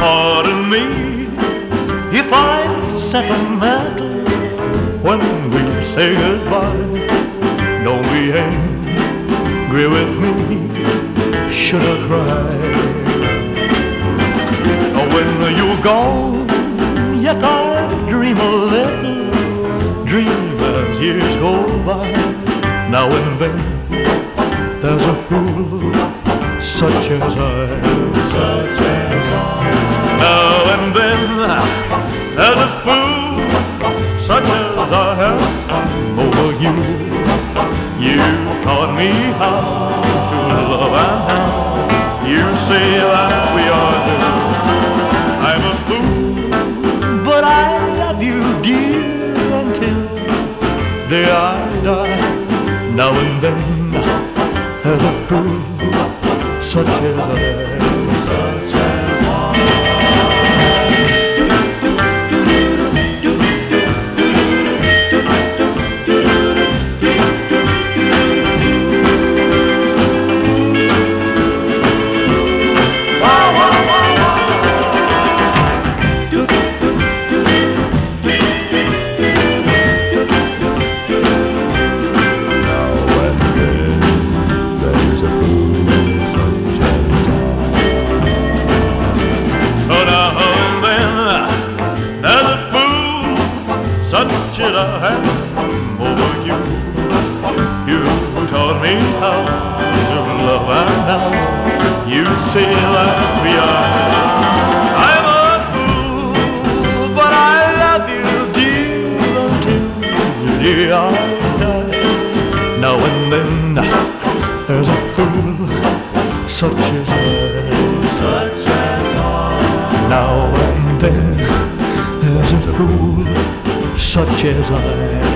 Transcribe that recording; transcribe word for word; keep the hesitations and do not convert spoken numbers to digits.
pardon me if I'm sentimental when we say goodbye. Don't be angry with me, should I cry? When you're gone, yet I dream a little dream as years go by. Now and then there's a fool such as I, such as I. Now and then there's a fool such as I am over you. You taught me how to love, and now you say that we are two. I'm a fool, but I love you, dear, until the day I die. Now and then there's a fool such as I, such as I. Such as I have over you. You taught me how to love, and now you say that we are. I'm a fool, but I love you, dear, until the day I die. Now and then there's a fool such as I, such as I. Now and then there's a fool such as I.